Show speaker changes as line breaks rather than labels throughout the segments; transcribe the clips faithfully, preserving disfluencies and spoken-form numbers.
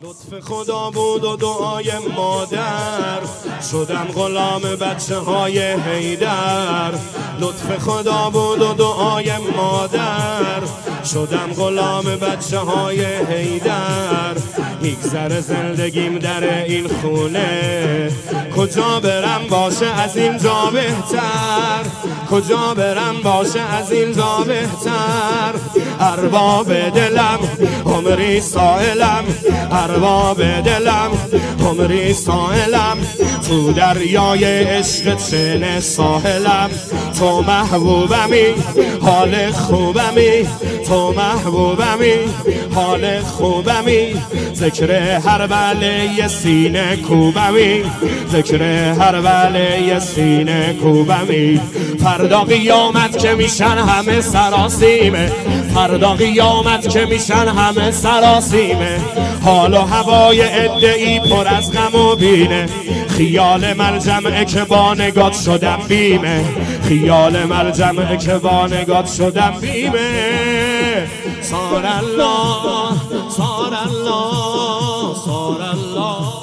لطف خدا بود و دعای مادر، شدم غلام بچه های حیدر. لطف خدا بود و دعای مادر، شدم غلام بچه های حیدر. میگذره زندگیم در این خونه، کجا برم باشه از اینجا بهتر، کجا برم باشه از اینجا بهتر. ارباب دلم عمری سائلم، ارباب دلم عمری سائلم. تو دریای عشق چین ساحلم، تو محبوبمی حال خوبمی، تو محبوبمی حال خوبمی. ذکر هر بله سینه کوبمی، ذکر هر بله سینه کوبمی. فردا قیامت که میشن همه سراسیمه، فردا قیامت که میشن همه سراسیمه. حال و هوای عده‌ای پر از غم و بینه، خیال ملجمعه که با نگات شدم بیمه، خیال ملجمعه که با نگات شدم بیمه. سار الله سار الله سار الله.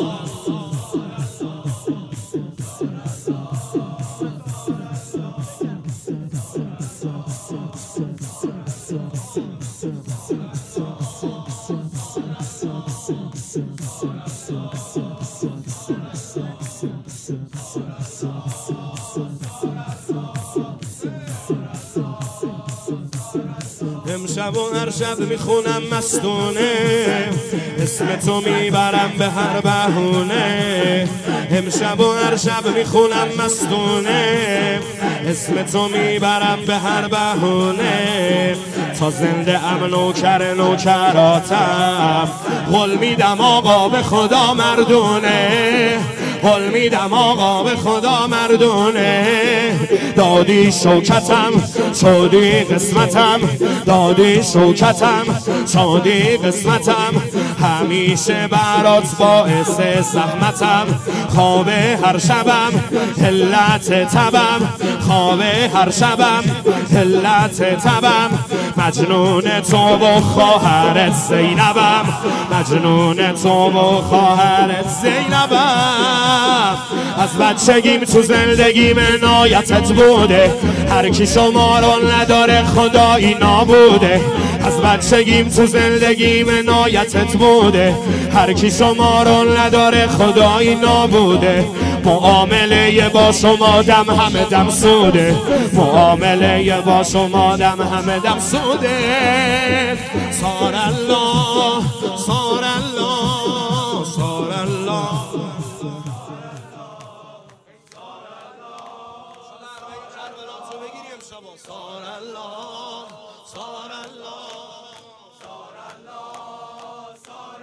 امشب و هر شب میخونم مستونه، اسم تو میبرم به هر بهونه. امشب و هر شب میخونم مستونه، اسم تو میبرم به هر بهونه. تا زنده ام نوکر نوکراتم، قول میدم آقا به خدا مردونه، قول میدم آقا به خدا مردونه. دادی شوکتم شدی قسمتم، دادی شوکتم شدی قسمتم. همیشه برات باعث زحمتم، خواب هر شبم علت تبم، خواب هر شبم علت تبم. مجنون تو و خواهرت زینبم، مجنون تو و خواهرت زینبم. از بچگیم تو زندگیم عنایتت بوده، هر کی شما رو نداره خدایی نابوده. از بچگیم تو زندگیم عنایتت بوده، هر کی شما رو نداره خدایی نابوده. معامله با شما دم همه دم سوده، معامله با شما دم همه دم سوده. سار الله سار الله سار الله. سار الله سار الله سار الله سار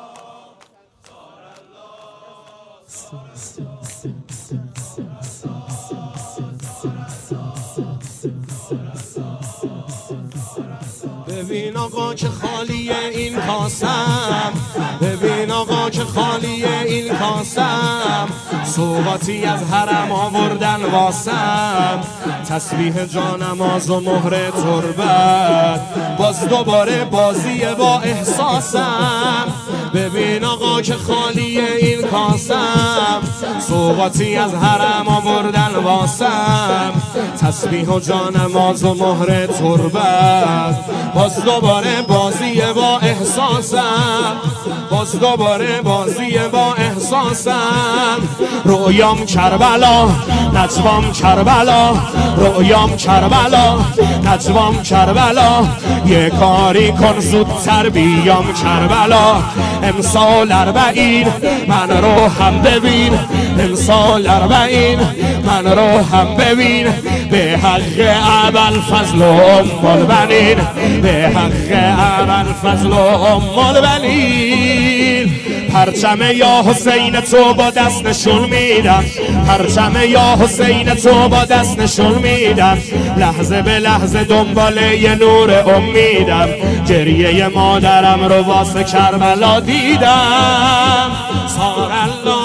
الله. ببین آقا که خالیه این کاسم، ببین آقا که خالیه این کاسم. سوغاتی از حرم آوردن واسم، تسبیح جانماز و مهر تربت. باز دوباره بازی با احساسم، ببین آقا که خالیه این کاسم. سوغاتی از حرم آوردن واسم، تسبیح و جانماز و مهر تربت. باز دوباره بازی با احساسم، باز دوباره بازی با احساسم. رویام کربلا نجوام کربلا، رویام کربلا نجوام کربلا. یه کاری کن زودتر بیام کربلا. امسال اربعین من رو هم ببین، امسال اربعین من رو هم ببین. به حق ابوالفضل و ام البنین، به حق ابوالفضل و ام البنین. پرچم یا حسین تو با دست نشون میدم، پرچم یا حسین تو با دست نشون میدم. لحظه به لحظه دنبال یه نور امیدم، گریه مادرم رو واسه کربلا دیدم. سار الله